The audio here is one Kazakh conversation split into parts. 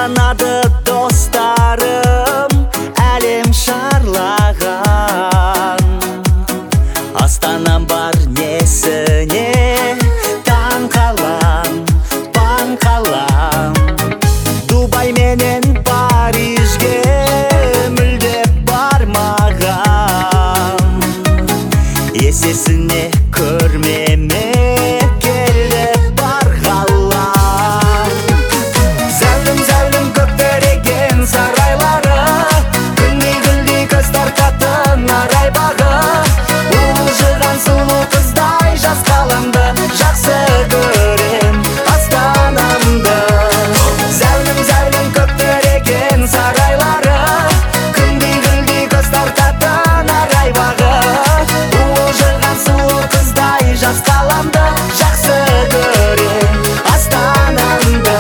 Астанады достарым, әлем шарлаған. Астанам бар несіне, таң қалам, паң қалам. Дубай менен Парижге мүлде бармаған. Есесіне көрмеме келді барғала. Зәулім көктереген сарайлары, күндей көз тартатын арай бағы. Уылжыған сұлу қыздай жас қаламды жақсы көрем Астанамды. Зәулім көктереген сарайлары, күндей көз тартатын арай бағы. Уылжыған сұлу қыздай жас қаламды жақсы көрем Астанамды.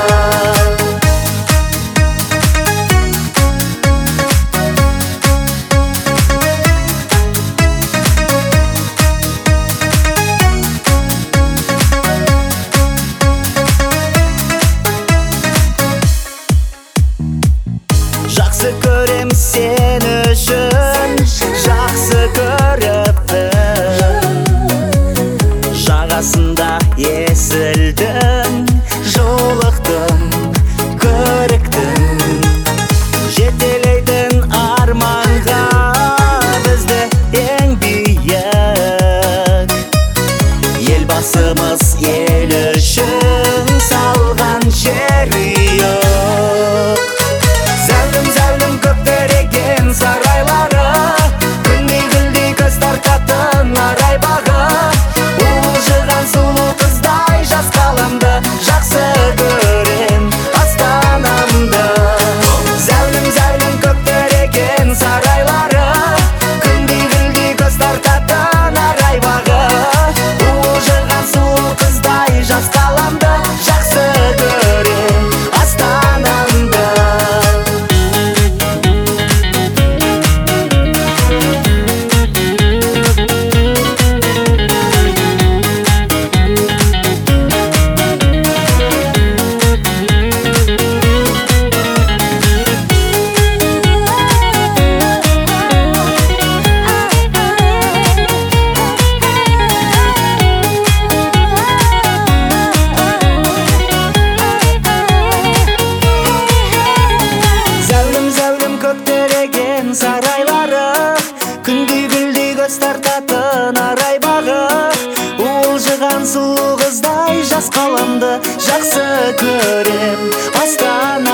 Жақсы көрем сен үшін, жақсы көріппін. Жағасында есілдің, жолықтым, көріктім. Жетелейтін арманға бізді ең биік. Елбасымыз ел үшін салған жерұйық. Зәулім көктереген сарайлары, күндей көз тартатын арай бағы. Уылжыған сұлу қыздай жас қаламды жақсы көрем Астанамды. Зәулім көктереген сарайлары, күндей көз тартатын арай бағы. Уылжыған сұлу қыздай жас қаламды жақсы көрем Астанамды. Зәулім көктереген сарайлары, күндей көз тартатын арай бағы. Уылжыған сұлу қыздай жас қаламды жақсы көрем Астана.